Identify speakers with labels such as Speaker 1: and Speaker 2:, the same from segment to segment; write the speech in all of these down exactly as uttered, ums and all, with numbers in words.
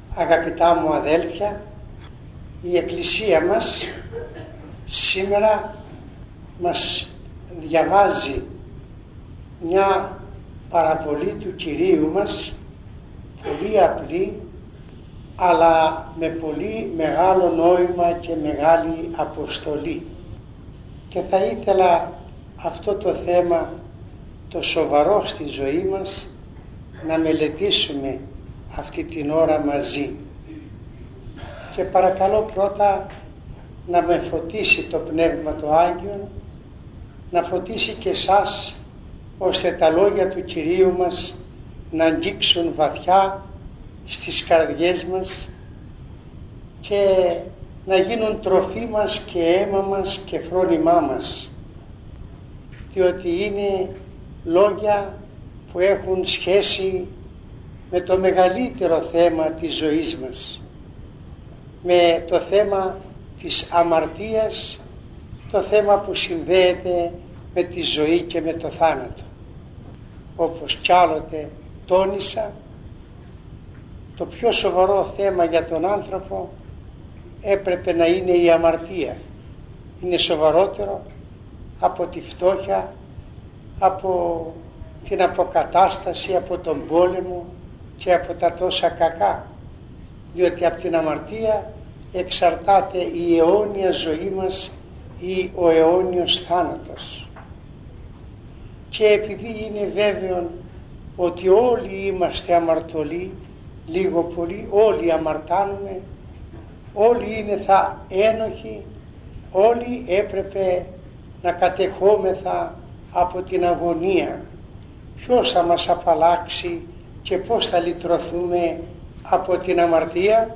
Speaker 1: Αγαπητά μου αδέλφια, η Εκκλησία μας σήμερα μας διαβάζει μια παραβολή του Κυρίου μας, πολύ απλή αλλά με πολύ μεγάλο νόημα και μεγάλη αποστολή. Και θα ήθελα αυτό το θέμα το σοβαρό στη ζωή μας να μελετήσουμε αυτή την ώρα μαζί. Και παρακαλώ πρώτα να με φωτίσει το Πνεύμα το Άγιον, να φωτίσει και εσάς, ώστε τα λόγια του Κυρίου μας να αγγίξουν βαθιά στις καρδιές μας και να γίνουν τροφή μας και αίμα μας και φρόνημά μας, διότι είναι λόγια που έχουν σχέση με το μεγαλύτερο θέμα της ζωής μας, με το θέμα της αμαρτίας, το θέμα που συνδέεται με τη ζωή και με το θάνατο. Όπως κι άλλοτε τόνισα, το πιο σοβαρό θέμα για τον άνθρωπο έπρεπε να είναι η αμαρτία. Είναι σοβαρότερο από τη φτώχεια, από την αποκατάσταση, από τον πόλεμο και από τα τόσα κακά, διότι από την αμαρτία εξαρτάται η αιώνια ζωή μας ή ο αιώνιος θάνατος. Και επειδή είναι βέβαιο ότι όλοι είμαστε αμαρτωλοί, λίγο πολύ όλοι αμαρτάνουμε, όλοι είναι θα ένοχοι, όλοι έπρεπε να κατεχόμεθα από την αγωνία. Ποιος θα μας απαλλάξει και πώς θα λυτρωθούμε από την αμαρτία?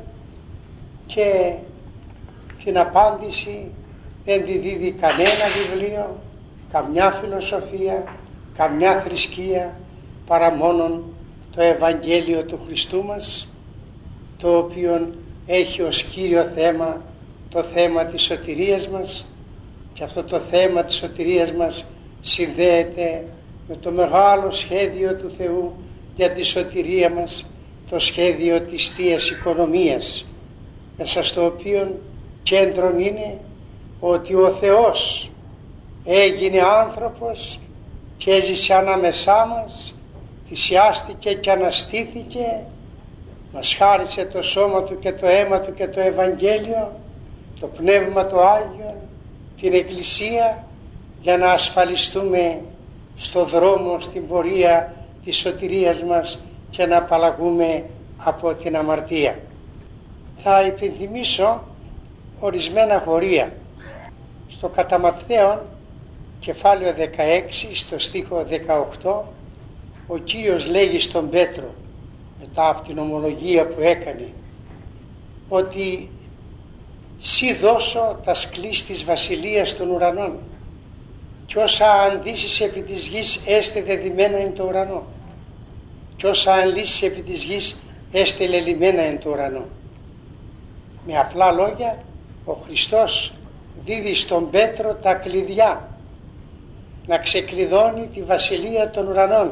Speaker 1: Και την απάντηση δεν τη δίδει κανένα βιβλίο, καμιά φιλοσοφία, καμιά θρησκεία, παρά μόνον το Ευαγγέλιο του Χριστού μας, το οποίο έχει ως κύριο θέμα το θέμα της σωτηρίας μας, και αυτό το θέμα της σωτηρίας μας συνδέεται με το μεγάλο σχέδιο του Θεού για τη σωτηρία μας, το σχέδιο της Θείας Οικονομίας, μέσα στο οποίο κέντρον είναι ότι ο Θεός έγινε άνθρωπος και έζησε ανάμεσά μας, θυσιάστηκε και αναστήθηκε, μας χάρισε το σώμα του και το αίμα του και το Ευαγγέλιο, το Πνεύμα το Άγιο, την Εκκλησία, για να ασφαλιστούμε στο δρόμο, στην πορεία της σωτηρίας μας και να απαλλαγούμε από την αμαρτία. Θα υπενθυμίσω ορισμένα χωρία. Στο κατά Ματθαίον κεφάλαιο δεκαέξι, στο στίχο δεκαοκτώ, ο Κύριος λέγει στον Πέτρο, μετά από την ομολογία που έκανε, ότι «Σύ δώσω τα σκλής της βασιλείας των ουρανών, κι όσα αντίσεις επί της γης έστε δεδημένα εν το ουρανό, κι όσα ανλύσεις επί της γης έστε λελειμμένα εν το ουρανό». Με απλά λόγια, ο Χριστός δίδει στον Πέτρο τα κλειδιά να ξεκλειδώνει τη βασιλεία των ουρανών,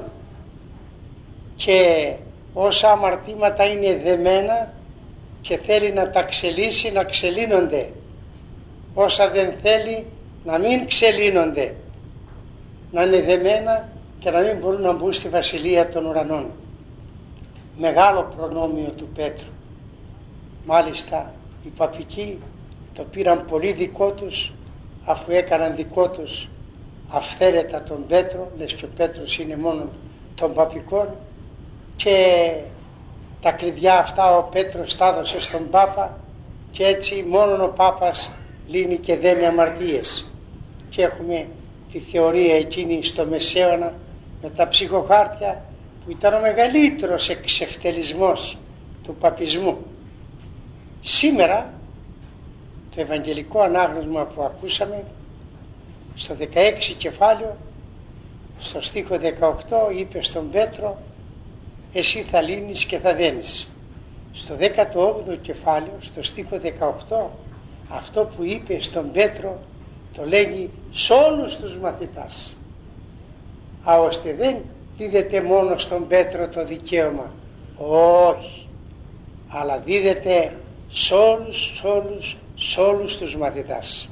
Speaker 1: και όσα αμαρτήματα είναι δεμένα και θέλει να τα ξελύσει, να ξελύνονται, όσα δεν θέλει να μην ξελύνονται, να είναι δεμένα και να μην μπορούν να μπουν στη βασιλεία των ουρανών. Μεγάλο προνόμιο του Πέτρου. Μάλιστα οι παπικοί το πήραν πολύ δικό τους, αφού έκαναν δικό τους αυθαίρετα τον Πέτρο, λες και ο Πέτρος είναι μόνο των παπικών, και τα κλειδιά αυτά ο Πέτρος τα έδωσε στον Πάπα, και έτσι μόνον ο Πάπας λύνει και δένει αμαρτίες. Και έχουμε τη θεωρία εκείνη στο Μεσαίωνα με τα ψυχοχάρτια, που ήταν ο μεγαλύτερος εξευτελισμός του παπισμού. Σήμερα το Ευαγγελικό ανάγνωσμα που ακούσαμε στο δεκαέξι κεφάλαιο, στο στίχο δεκαοκτώ, είπε στον Πέτρο, εσύ θα λύνεις και θα δένεις. Στο δέκατο όγδοο κεφάλαιο, στο στίχο δεκαοκτώ, αυτό που είπε στον Πέτρο το λέγει σε όλους τους μαθητάς. Α, ώστε δεν δίδεται μόνο στον Πέτρο το δικαίωμα, όχι, αλλά δίδεται σε όλους, σε όλους, σε όλους τους μαθητάς.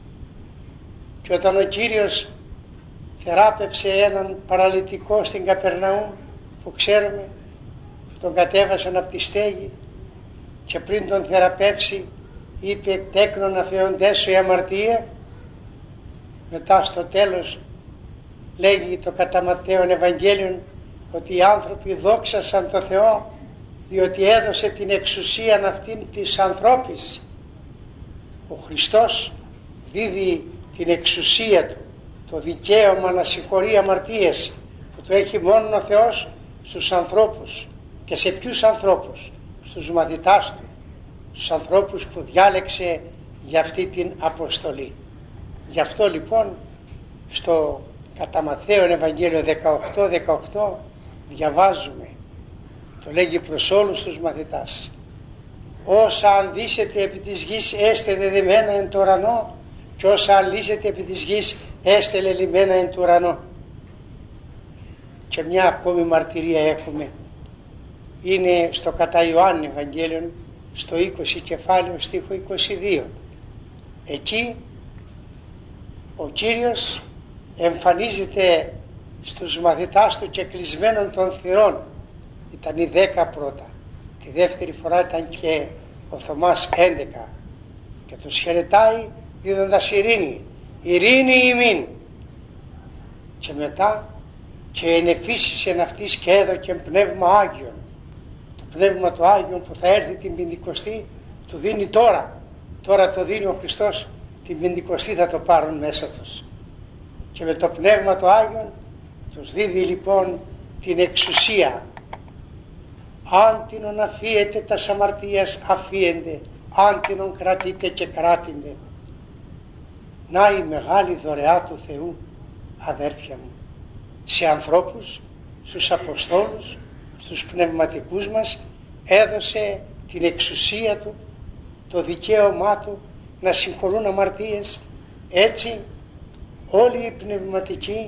Speaker 1: Και όταν ο Κύριος θεράπευσε έναν παραλυτικό στην Καπερναούμ, που ξέρουμε, που τον κατέβασαν από τη στέγη, και πριν τον θεραπεύσει είπε «Τέκνον αφαιοντές σου η αμαρτία». Μετά στο τέλος λέγει το κατά Ματθαίον Ευαγγέλιον ότι οι άνθρωποι δόξασαν το Θεό διότι έδωσε την εξουσία αυτήν της ανθρώπης. Ο Χριστός δίδει την εξουσία του, το δικαίωμα να συγχωρεί αμαρτίες, που το έχει μόνο ο Θεός στους ανθρώπους. Και σε ποιους ανθρώπους? Στους μαθητάς του, στους ανθρώπους που διάλεξε για αυτή την αποστολή. Γι' αυτό λοιπόν στο κατά Ματθαίον Ευαγγέλιο δεκαοκτώ δεκαοκτώ διαβάζουμε, το λέγει προς όλους τους μαθητάς: «Όσα ανδύσετε επί της γης έστε δεδεμένα εν το ουρανό, και όσα αλύσετε επί της γης έστε λελειμμένα εν του ουρανό». Και μια ακόμη μαρτυρία έχουμε, είναι στο κατά Ιωάννη Ευαγγέλιο, στο είκοσι κεφάλαιο στίχο είκοσι δύο. Εκεί ο Κύριος εμφανίζεται στους μαθητάς του και κλεισμένων των θυρών. Ήταν οι δέκα πρώτα, τη δεύτερη φορά ήταν και ο Θωμάς έντεκα, και τους χαιρετάει δίδοντας ειρήνη, ειρήνη ημίν. Και μετά και ενεφύσισεν αυτής και έδωκε πνεύμα Άγιον. Το πνεύμα του Άγιον που θα έρθει την Πεντηκοστή του δίνει τώρα, τώρα το δίνει ο Χριστός, την Πεντηκοστή θα το πάρουν μέσα τους. Και με το πνεύμα του Άγιον τους δίδει λοιπόν την εξουσία. Άντινον αφίετε τα αμαρτίας αφίεντε, άντινον κρατείτε και κράτηντε. Να η μεγάλη δωρεά του Θεού, αδέρφια μου, σε ανθρώπους, στους Αποστόλους, στους πνευματικούς μας έδωσε την εξουσία του, το δικαίωμά του να συγχωρούν αμαρτίες. Έτσι όλοι οι πνευματικοί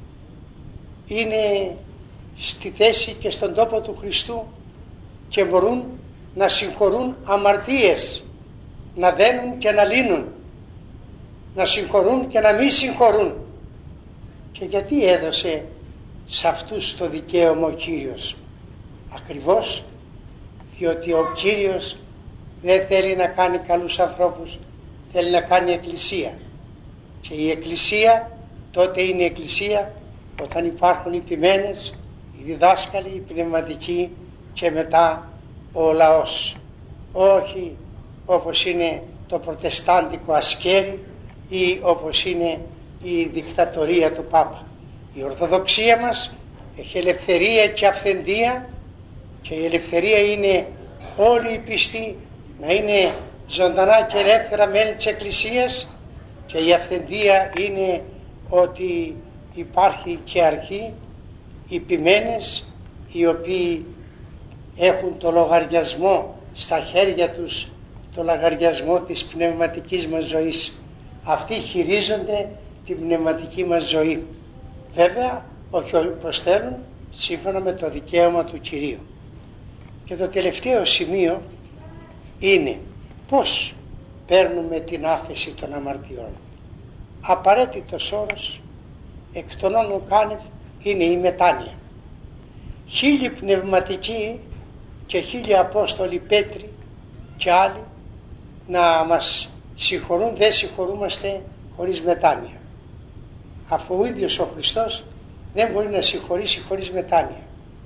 Speaker 1: είναι στη θέση και στον τόπο του Χριστού και μπορούν να συγχωρούν αμαρτίες, να δένουν και να λύνουν, να συγχωρούν και να μη συγχωρούν. Και γιατί έδωσε σε αυτούς το δικαίωμα ο Κύριος? Ακριβώς διότι ο Κύριος δεν θέλει να κάνει καλούς ανθρώπους, θέλει να κάνει εκκλησία. Και η εκκλησία τότε είναι η εκκλησία όταν υπάρχουν οι ποιμένες, οι διδάσκαλοι, οι πνευματικοί και μετά ο λαός. Όχι όπως είναι το προτεστάντικο ασκέρι ή όπως είναι η δικτατορία του Πάπα. Η Ορθοδοξία μας έχει ελευθερία και αυθεντία, και η ελευθερία είναι όλοι οι πιστοί να είναι ζωντανά και ελεύθερα μέλη της Εκκλησίας, και η αυθεντία είναι ότι υπάρχει και αρχή, οι ποιμένες οι οποίοι έχουν το λογαριασμό στα χέρια τους, το λογαριασμό της πνευματικής μας ζωής. Αυτοί χειρίζονται την πνευματική μας ζωή. Βέβαια όχι όπως θέλουν, σύμφωνα με το δικαίωμα του Κυρίου. Και το τελευταίο σημείο είναι πώς παίρνουμε την άφεση των αμαρτιών. Απαραίτητος όρος εκ των όνων κάνευ είναι η μετάνοια. Χίλιοι πνευματικοί και χίλιοι Απόστολοι Πέτροι και άλλοι να μας συγχωρούν, δεν συγχωρούμαστε χωρίς μετάνοια, αφού ο ίδιος ο Χριστός δεν μπορεί να συγχωρήσει χωρίς μετάνοια.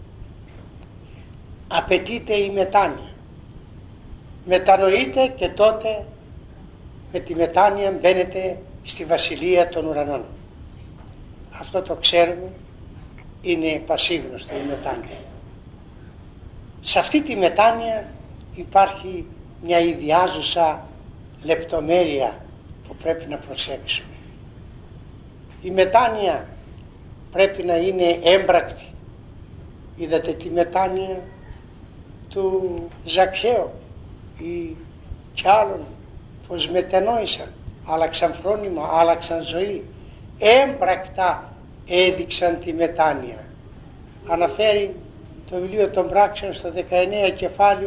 Speaker 1: Απαιτείται η μετάνοια. Μετανοείτε και τότε με τη μετάνοια μπαίνετε στη Βασιλεία των Ουρανών. Αυτό το ξέρουμε, είναι πασίγνωστο η μετάνοια. Σε αυτή τη μετάνοια υπάρχει μια ιδιάζουσα λεπτομέρεια που πρέπει να προσέξουμε. Η μετάνοια πρέπει να είναι έμπρακτη. Είδατε τη μετάνοια του Ζακχαίου ή κι άλλων πως μετενόησαν, άλλαξαν φρόνημα, άλλαξαν ζωή, έμπρακτα έδειξαν τη μετάνοια. Αναφέρει το βιβλίο των πράξεων στο δεκαεννέα κεφάλαιο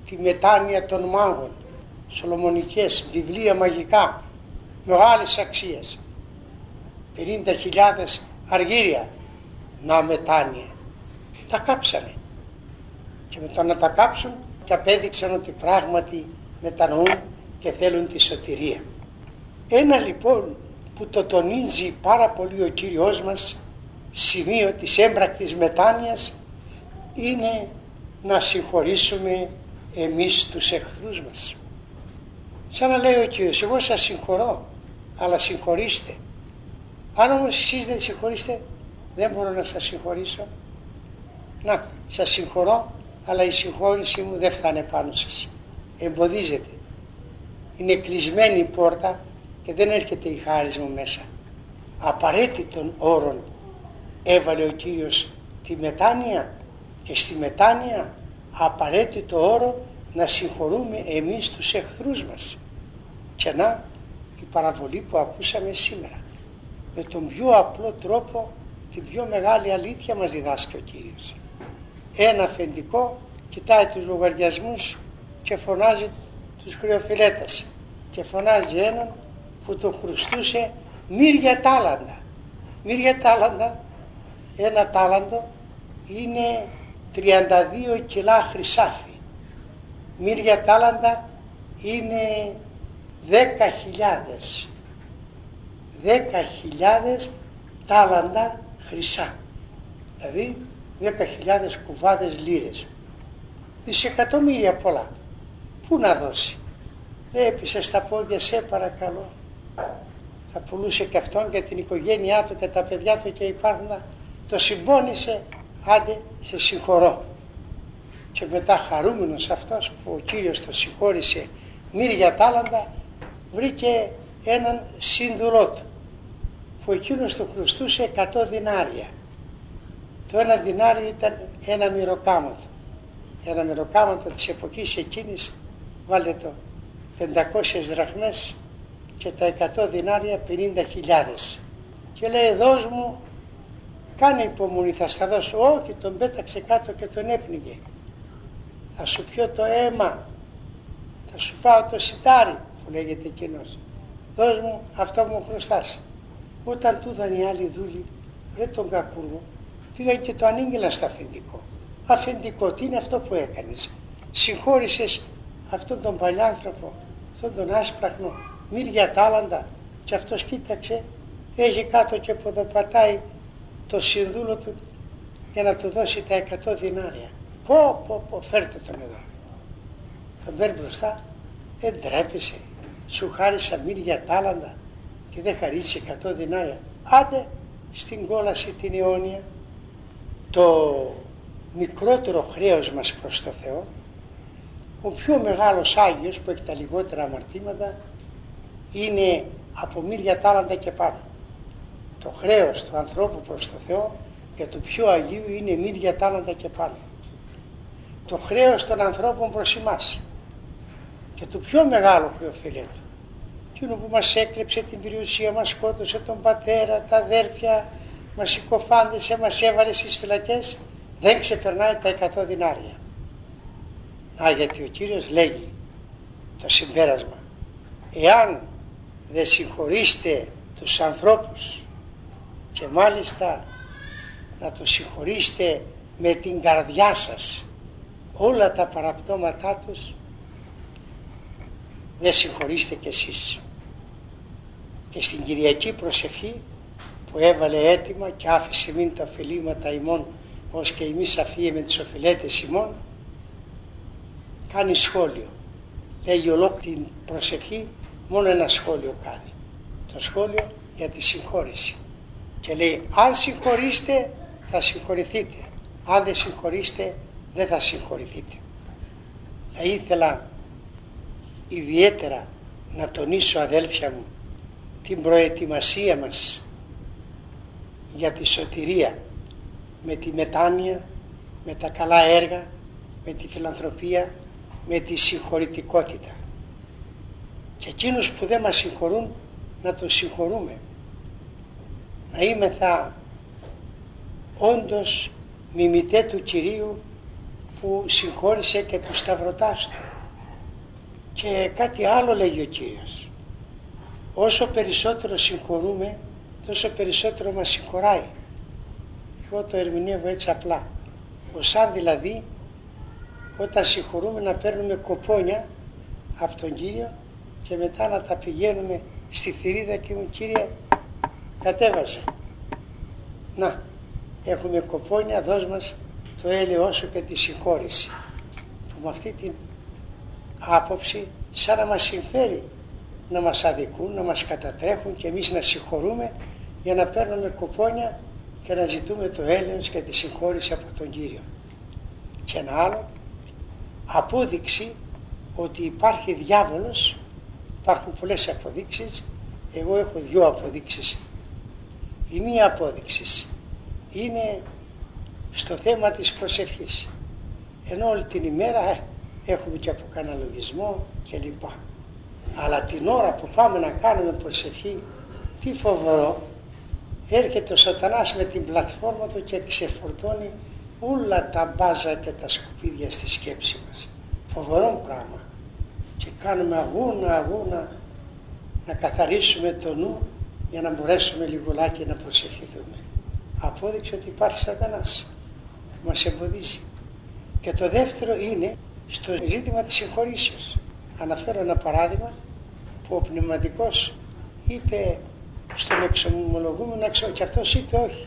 Speaker 1: τη μετάνοια των μάγων, σολομονικές, βιβλία μαγικά, μεγάλες αξίες, πενήντα χιλιάδες αργύρια, να μετάνοια. Τα κάψανε. Και με το να τα κάψουν και απέδειξαν ότι πράγματι μετανοούν και θέλουν τη σωτηρία. Ένα λοιπόν που το τονίζει πάρα πολύ ο Κύριος μας σημείο της έμπρακτης μετάνοιας είναι να συγχωρήσουμε εμείς τους εχθρούς μας. Σαν να λέει ο Κύριος, εγώ σας συγχωρώ, αλλά συγχωρήστε. Αν όμως εσείς δεν συγχωρήστε, δεν μπορώ να σας συγχωρήσω. Να, σας συγχωρώ, αλλά η συγχώρησή μου δεν φτάνει πάνω σας. Εμποδίζεται. Είναι κλεισμένη η πόρτα και δεν έρχεται η χάρις μου μέσα. Απαραίτητον όρων έβαλε ο Κύριος τη μετάνοια, και στη μετάνοια απαραίτητο όρο να συγχωρούμε εμείς τους εχθρούς μας. Και να, η παραβολή που ακούσαμε σήμερα, με τον πιο απλό τρόπο την πιο μεγάλη αλήθεια μας διδάσκει ο Κύριος. Ένα αφεντικό κοιτάει τους λογαριασμούς και φωνάζει τους χρεοφυλέτας, και φωνάζει έναν που τον χρωστούσε μύρια τάλαντα. Μύρια τάλαντα, ένα τάλαντο είναι τριάντα δύο κιλά χρυσάφι. Μύρια τάλαντα είναι δέκα χιλιάδες. δέκα χιλιάδες τάλαντα χρυσά. Δηλαδή δέκα χιλιάδες κουβάδες λίρες. Δισεκατομμύρια πολλά. Πού να δώσει? Έπεισε στα πόδια, σε παρακαλώ. Θα πουλούσε και αυτόν και την οικογένειά του και τα παιδιά του και υπάρχουν. Το συμπόνισε, άντε σε συγχωρώ. Και μετά χαρούμενος αυτός που ο Κύριος το συγχώρησε μύρια τάλαντα, βρήκε έναν σύνδουλό του που εκείνος του χρωστούσε εκατό δινάρια. Το ένα δινάριο ήταν ένα μυροκάματο. Ένα μυροκάματο της εποχής εκείνης, βάλτε το, πεντακόσιες δραχμές, και τα εκατό δινάρια πενήντα χιλιάδες. Και λέει, δώσ' μου, κάνε υπομονή, θα στα δώσω. Όχι, τον πέταξε κάτω και τον έπνιγε. Θα σου πιω το αίμα, θα σου φάω το σιτάρι, που λέγεται εκείνος. Δώσ' μου αυτό μου χρωστάς. Όταν του είδαν οι άλλοι δούλοι, ρε τον κακούργο, πήγαν και το ανήγγυλαν στο αφεντικό. Αφεντικό, τι είναι αυτό που έκανες? Συγχώρησες αυτόν τον παλιάνθρωπο, αυτόν τον άσπραχνο, μύρια τάλαντα, και αυτός κοίταξε, έχει κάτω και ποδοπατάει το συνδούλο του για να του δώσει τα εκατό δινάρια. Πω πω πω, φέρτε τον εδώ. Τον παίρνει μπροστά, δεν τρέπεσαι, σου χάρισα μύρια τάλαντα και δεν χαρίσεις εκατό δινάρια. Άντε στην κόλαση την αιώνια. Το μικρότερο χρέος μας προς το Θεό, ο πιο μεγάλος Άγιος που έχει τα λιγότερα αμαρτήματα, είναι από μύρια τάλαντα και πάνω. Το χρέος του ανθρώπου προς το Θεό και του πιο Αγίου είναι μύρια τάλαντα και πάνω. Το χρέος των ανθρώπων προς εμάς και του πιο μεγάλο χρεοφυλέτου, εκείνο που μας έκλεψε την περιουσία, μας σκότωσε τον πατέρα, τα αδέρφια, μας συκοφάντησε, μας έβαλε στις φυλακές, δεν ξεπερνάει τα εκατό δινάρια. Α, γιατί ο Κύριος λέγει το συμπέρασμα, εάν δεν συγχωρήστε τους ανθρώπους, και μάλιστα να τους συγχωρήστε με την καρδιά σας όλα τα παραπτώματά τους, δεν συγχωρήστε κι εσείς. Και στην Κυριακή προσευχή που έβαλε έτοιμα και άφησε μην τα ωφελήματα ημών ως και εμείς αφήμε τις οφειλέτες ημών, κάνει σχόλιο. Λέγει ολόκληρη την προσευχή, μόνο ένα σχόλιο κάνει. Το σχόλιο για τη συγχώρηση. Και λέει, αν συγχωρήστε θα συγχωρηθείτε, αν δεν συγχωρήστε δεν θα συγχωρηθείτε. Θα ήθελα ιδιαίτερα να τονίσω, αδέλφια μου, την προετοιμασία μας για τη σωτηρία, με τη μετάνοια, με τα καλά έργα, με τη φιλανθρωπία, με τη συγχωρητικότητα. Και εκείνους που δεν μας συγχωρούν να τους συγχωρούμε. Να είμεθα όντως μιμητέ του Κυρίου, που συγχώρησε και τους σταυρωτάς του. Και κάτι άλλο λέγει ο Κύριος: όσο περισσότερο συγχωρούμε, τόσο περισσότερο μας συγχωράει. Εγώ το ερμηνεύω έτσι απλά, ως αν δηλαδή όταν συγχωρούμε να παίρνουμε κοπόνια από τον Κύριο και μετά να τα πηγαίνουμε στη θηρίδα και μου: Κύριε, κατέβασε, να έχουμε κοπόνια, δώσ' μας το έλεος σου και τη συγχώρηση. Που με αυτή την άποψη σαν να μας συμφέρει να μας αδικούν, να μας κατατρέχουν και εμείς να συγχωρούμε για να παίρνουμε κοπόνια και να ζητούμε το έλεος και τη συγχώρηση από τον Κύριο. Και ένα άλλο, απόδειξη ότι υπάρχει διάβολος. Υπάρχουν πολλές αποδείξεις, εγώ έχω δυο αποδείξεις. Η μία απόδειξη είναι στο θέμα της προσευχής, ενώ όλη την ημέρα ε, έχουμε και από κανένα λογισμό κλπ. Αλλά την ώρα που πάμε να κάνουμε προσευχή, τι φοβερό, έρχεται ο σατανάς με την πλατφόρμα του και ξεφορτώνει όλα τα μπάζα και τα σκουπίδια στη σκέψη μας. Φοβερό πράγμα. Και κάνουμε αγώνα αγώνα να καθαρίσουμε το νου για να μπορέσουμε λιγολάκι να προσευχηθούμε. Απόδειξε ότι υπάρχει σατανάς που μας εμποδίζει. Και το δεύτερο είναι στο ζήτημα της συγχωρήσεως. Αναφέρω ένα παράδειγμα που ο πνευματικός είπε στον εξομολογούμενο και αυτός είπε όχι.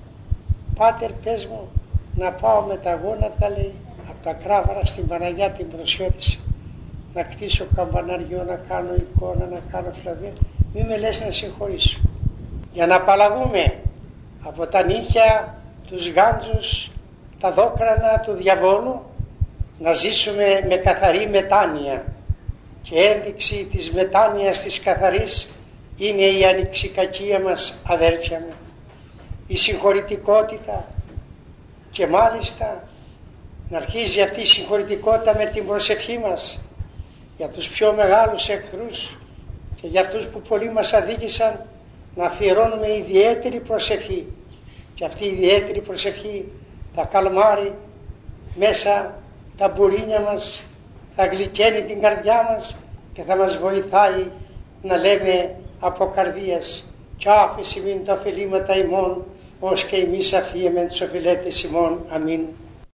Speaker 1: Πάτερ, πες μου να πάω με τα γόνατα, λέει, από τα Κράβαρα στην Παναγιά την Προσιώτηση, να κτίσω καμπαναριό, να κάνω εικόνα, να κάνω φλαβία. Μη με λες να συγχωρήσω. Για να απαλλαγούμε από τα νύχια, τους γάντζους, τα δόκρανα του διαβόλου, να ζήσουμε με καθαρή μετάνοια. Και ένδειξη της μετάνοιας της καθαρής είναι η ανοιξικακία μας, αδέλφια μου, η συγχωρητικότητα. Και μάλιστα να αρχίζει αυτή η συγχωρητικότητα με την προσευχή μας για τους πιο μεγάλους εχθρούς και για αυτούς που πολλοί μας αδίκησαν, να αφιερώνουμε ιδιαίτερη προσευχή. Και αυτή η ιδιαίτερη προσευχή θα καλμάρει μέσα τα μπουρίνια μας, θα γλυκαίνει την καρδιά μας και θα μας βοηθάει να λέμε από καρδίας: «Κι άφηση μην τα ωφελήματα ημών, ως και εμείς αφίεμεν τους οφειλέτες ημών». Αμήν.